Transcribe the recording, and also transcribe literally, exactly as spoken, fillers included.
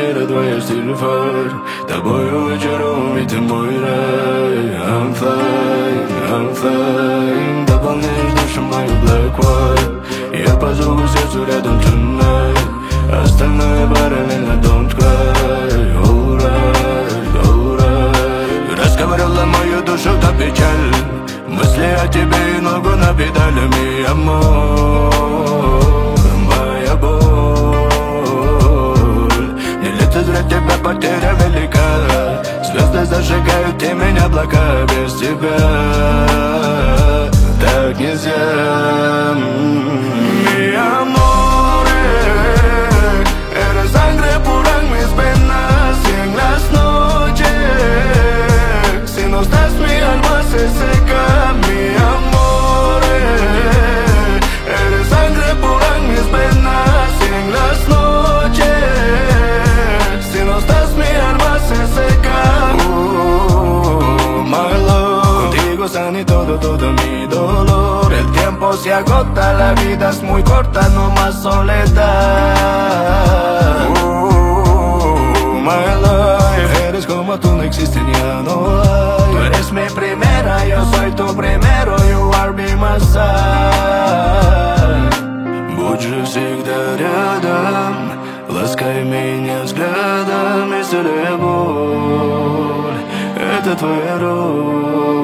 мира твоя стиль-фар. Тобою очарован, ведь ты мой рай. I'm flying, I'm flying. Дополняешь душу мою black white. Я позову сердцу рядом tonight. Остальное параллельно, don't cry. Alright, alright. Расковыряла мою душу до печаль. Мысли о тебе и ногу на педалями, амор. Моя боль. Не лето зря, тебя потеря велика. Звезды зажигают темень облака. Без тебя так нельзя. Mi amore, eres sangre pura en mis venas y en las noches. Si no estás mi alma se seca. Mi amore, eres sangre pura en mis venas y en las noches. Si no estás mi alma se seca. Oh, my love, contigo sana todo, todo mi dolor. El tiempo se agota, la vida es muy corta, no más soledad. Oh, my life, eres como tú, no existen, ya no hay. Tú eres mi primera, yo soy tu primero, you are by my side. Будь же всегда рядом, ласкай меня взглядом, исцеляй боль. Это твоя роль.